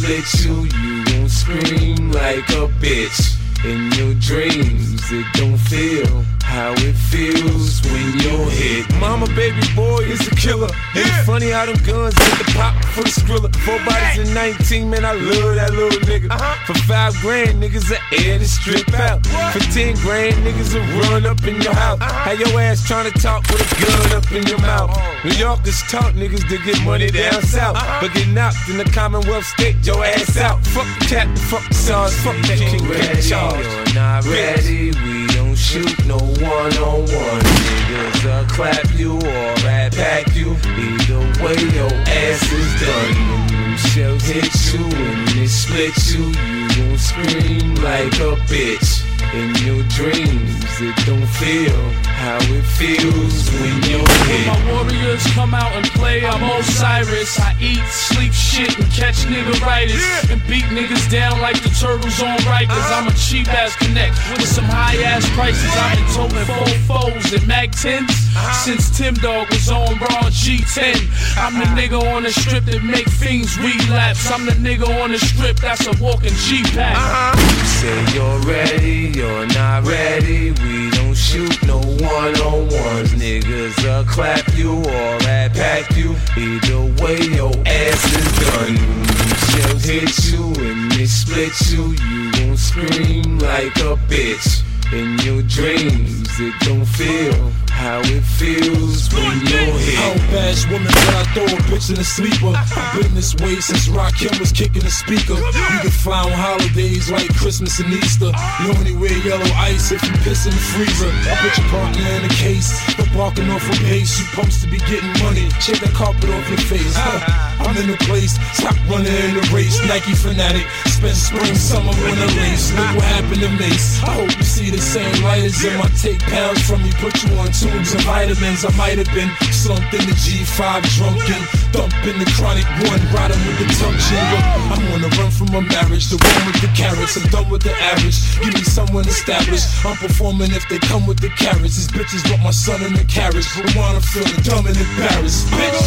split you, you gon' scream like a bitch. In your dreams, it don't feel how it feels when you're hit. Mama, baby boy is a killer. Yeah. It's funny how them guns get the pop for the Skrilla. 4 bodies in 19, man, I love that little nigga. For $5 grand, niggas are air to strip out. For 10 grand, niggas will run up in your house. How your ass tryna talk with a gun up in your mouth? New Yorkers taught niggas to get money down south, but get knocked in the Commonwealth state, your ass out. Fuck the captain, fuck the SARS, fuck that King Red charge. You're not ready, we don't shoot no one-on-one. Niggas will clap you or rat pack you. Either way, your ass is done. When them shells hit you and they split you, you gon' scream like a bitch. In your dreams, it don't feel how it feels when you're hit. When my warriors come out and play, I'm Osiris. I eat, sleep, shit, and catch nigga-ritis. And beat niggas down like the turtles on Rikers. I'm a cheap-ass connect with some high-ass prices. I've been toting 4 foes and Mag 10s since Tim Dog was on Raw G10. I'm the nigga on the strip that make fiends relapse. I'm the nigga on the strip that's a walking G-Pack. You say you're ready, you're not ready. We don't shoot no one-on-ones. Niggas will clap you or rat pack you. Either way, your ass is done. When shells hit you and they split you, you gon' scream like a bitch. In your dreams, it don't feel how it feels when you're hit. I don't bash women, but I throw a bitch in a sleeper. I've been this way since Rakim was kicking the speaker. You can fly on holidays like Christmas and Easter. You only wear yellow ice if you piss in the freezer. I put your partner in a case, for barking off a base. You supposed to be getting money, shake that carpet off your face. I'm in the place, stop running in the race. Nike fanatic, spend spring, summer, winter lace. Look what happened to Mace. I hope you see the same lighters in my take pounds from me, put you on tubes and vitamins. I might have been slumped in the G5, drunken, thumping the chronic one, riding with the tongue chamber. I'm on the run from a marriage, the one with the carrots. I'm done with the average, give me someone established. I'm performing if they come with the carrots. These bitches want my son in the carriage, but wanna feel dumb and embarrassed. Bitch,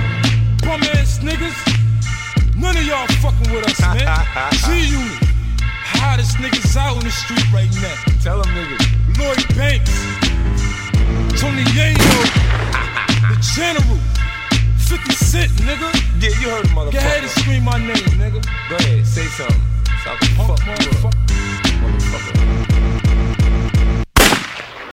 bum ass niggas, none of y'all fucking with us, man. G-Unit, hottest niggas out on the street right now. Tell them niggas. Lloyd Banks, Tony Yayo, the General, 50 Cent, nigga. Yeah, you heard the motherfucker. Go ahead and scream my name, nigga. Go ahead, say something. So I can fuck my